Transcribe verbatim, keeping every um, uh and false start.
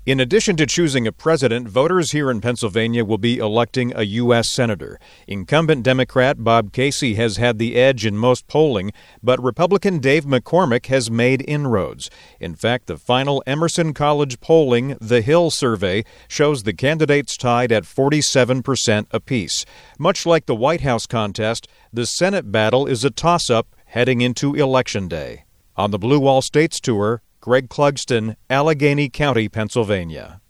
In addition to choosing a president, voters here in Pennsylvania will be electing a U S senator. Incumbent Democrat Bob Casey has had the edge in most polling, but Republican Dave McCormick has made inroads. In fact, the final Emerson College polling, the Hill survey, shows the candidates tied at forty-seven percent apiece. Much like the White House contest, the Senate battle is a toss-up heading into Election Day. On the Blue Wall States Tour, Greg Clugston, Allegheny County, Pennsylvania.